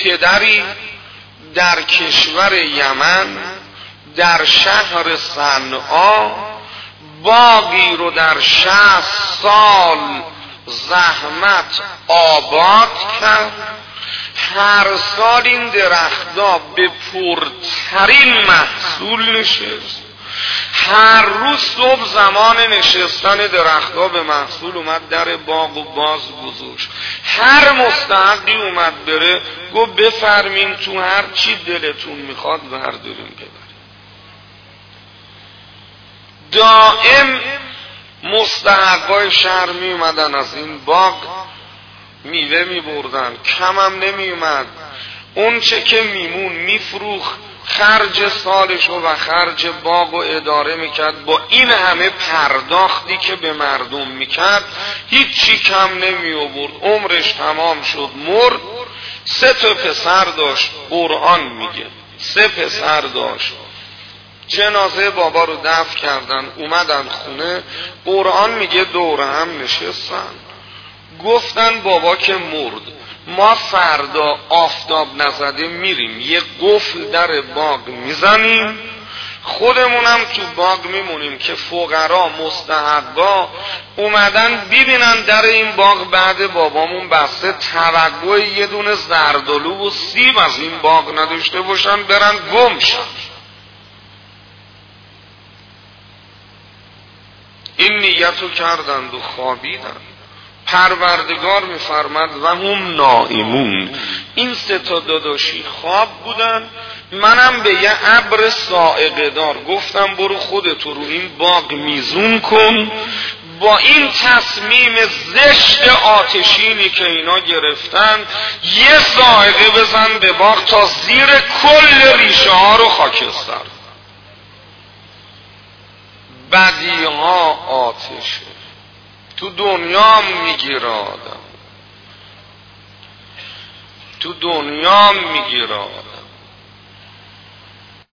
پدری در کشور یمن در شهر صنعا باغی رو در 60 سال زحمت آباد کرد. هر سال این درخت‌ها به پرترین محصول نشست. هر روز صبح زمان نشستن درخت‌ها به محصول اومد، در باغ و باز گذاشت. هر مستحقی اومد بره گفت بفرمین تو هر چی دلتون میخواد برداریم ببریم. دائم مستحقای شهر می اومدن از این باغ میوه می بردن، کم هم نمی اومد. اون چه که میمون میفروخت، خرج سالشو و خرج باغ و اداره میکرد. با این همه پرداختی که به مردم میکرد هیچی کم نمی آورد. عمرش تمام شد، مرد. 3 پسر داشت، قرآن میگه 3 پسر داشت. جنازه بابا رو دفن کردن، اومدن خونه، قرآن میگه دور هم نشستن، گفتن بابا که مرد، ما فردا آفتاب نزده میریم یه قفل در باغ میزنیم، خودمونم تو باغ میمونیم که فقرا مستحقا اومدن ببینن در این باغ بعد بابامون بسته، توقع یه دونه زردالو و سیب از این باغ نداشته باشن، برن گم شن. این نیتو کردند و خوابیدن. پروردگار میفرماد و هم نائمون. این 3 داداشی خواب بودن. منم به یه ابر صاعقه دار گفتم برو خودتو رو این باغ میزون کن، با این تصمیم زشت آتشینی که اینا گرفتن یه صاعقه بزن به باغ تا زیر کل ریشه ها رو خاکستر. بدیها آتشه، تو دنیا میگیره آدم، تو دنیا میگیره آدم.